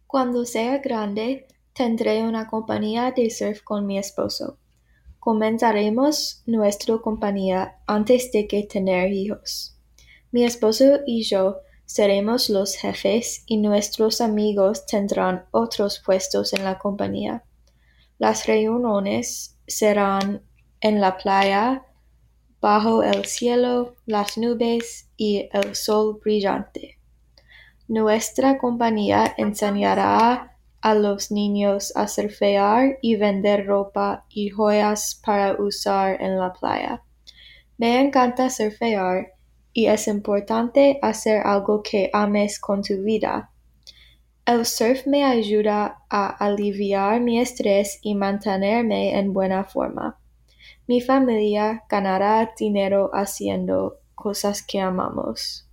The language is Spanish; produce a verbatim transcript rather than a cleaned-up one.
Cuando sea grande, tendré una compañía de surf con mi esposo. Comenzaremos nuestra compañía antes de que tener hijos. Mi esposo y yo seremos los jefes y nuestros amigos tendrán otros puestos en la compañía. Las reuniones serán en la playa, bajo el cielo, las nubes y el sol brillante. Nuestra compañía enseñará a los niños a surfear y vender ropa y joyas para usar en la playa. Me encanta surfear y es importante hacer algo que ames con tu vida. El surf me ayuda a aliviar mi estrés y mantenerme en buena forma. Mi familia ganará dinero haciendo cosas que amamos.